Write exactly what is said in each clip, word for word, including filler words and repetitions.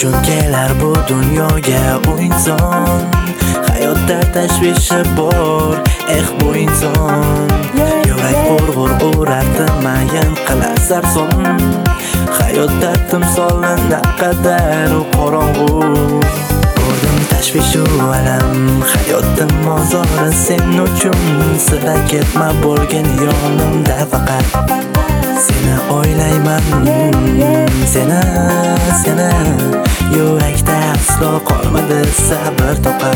uchun kelar bu dunyoga u inson? Hayotda tashvishi bor, eh bu inson. Yurak g'urg'ur urardi, mayin qilar sarson. Hayotda timsolni naqadar u qorong'u. Ko'rdim tashvishu alam, hayotda mozori sen uchun. Sira ketma bo'lgin yonimda faqat. Seni o'ylayman, seni, seni. Yurakda aslo qolmadi sabr toqat.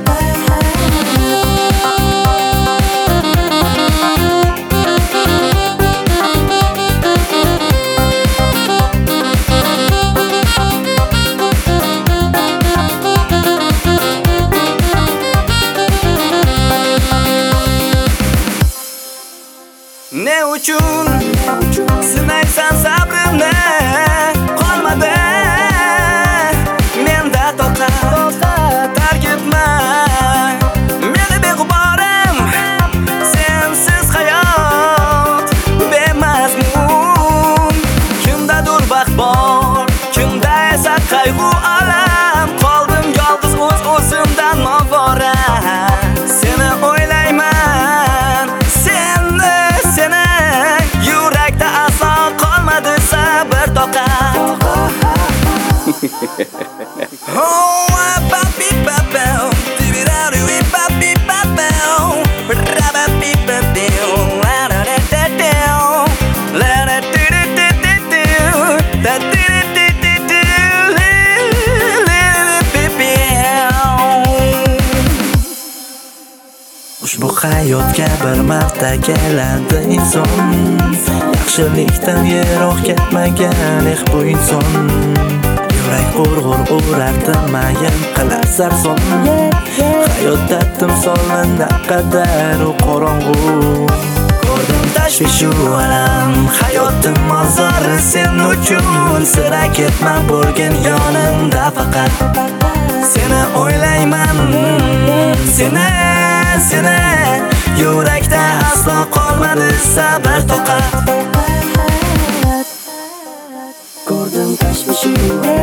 Ne uchun sinaysan sabrimni? Qolmadi menda toqat. Tark etma meni beg'uborim, sensiz hayot bemazmun. Kimdadir baxt bor, kimda esa qayg'u alam. Qoldim yolg'iz o'z o'zimdan novora. Seni o'ylayman, seni, seni. Yurakda aslo qolmadi sabr toqat. Oh, papi papi, tibirari papi papi, rapapi papi, la la la la la, la la la la la. Ushbu hayotga bir marta keladi inson. Yaxshilikdan yiroq ketmagan eh bu inson. Yurak g'urg'ur urardi, mayin qilar sarson. Hayotda timsolni naqadar u qorong'u. Ko'rdim tashvishu alam, hayotim mozori sen uchun. Sira ketma bo'lgin yonimda faqat. Seni o'ylayman, seni, seni. Yurakda aslo qolmadi sabr toqat. Ko'rdim tashvishni